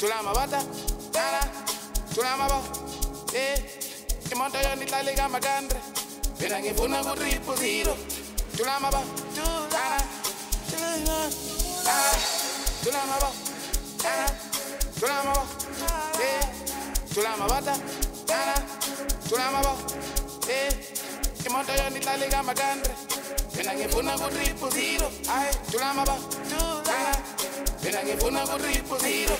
Tulamabata, Nana, Tulamaba, Imoto yoni taliga magandre, Pena ngifuna kutriple zero. Tulamaba, Nana, Tulamaba, Nana, Tulamaba, Tulamabata, Nana, Tulamaba, Imoto yoni taliga magandre, Pena ngifuna kutriple zero. Ay, Tulamaba, Nana, Pena ngifuna kutriple zero.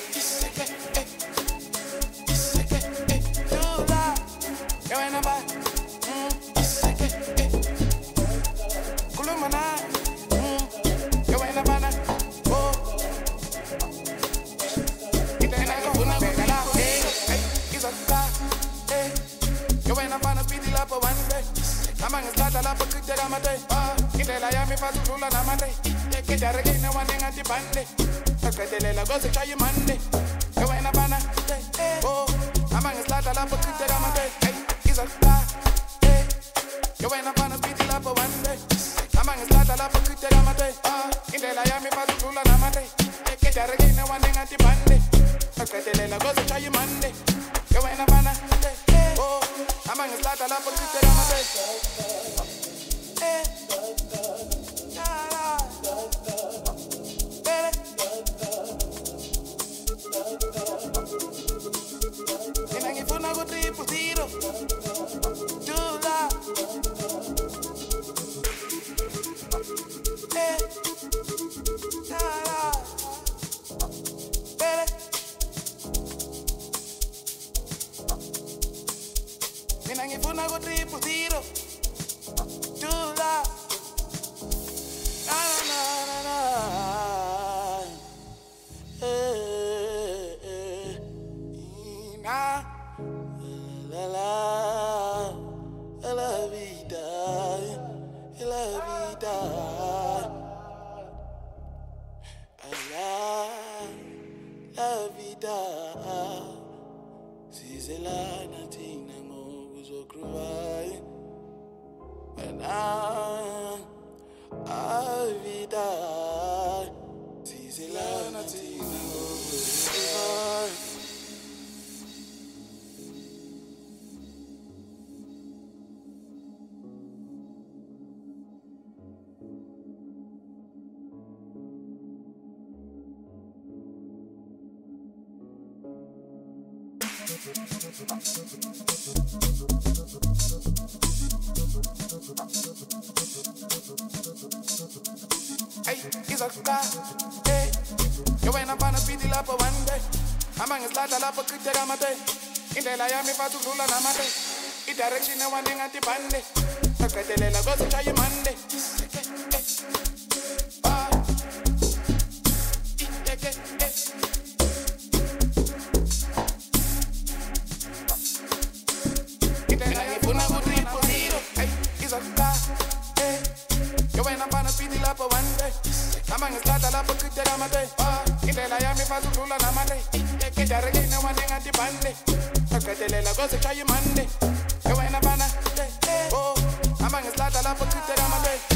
Hey, it's a star. Hey, yo when I'm gonna speed it up one day. I'm gonna start a lap of good day. In the Miami Fatu Lula Namate. It direction no one at the bande. Okay, the Lagos to try your Monday. I'm gonna start a lap of good day. In the Miami Fatu Lula Namate. It direction no one at the bande. Okay, the Lagos to try your Monday. Yo when I'm gonna start a lap of good day.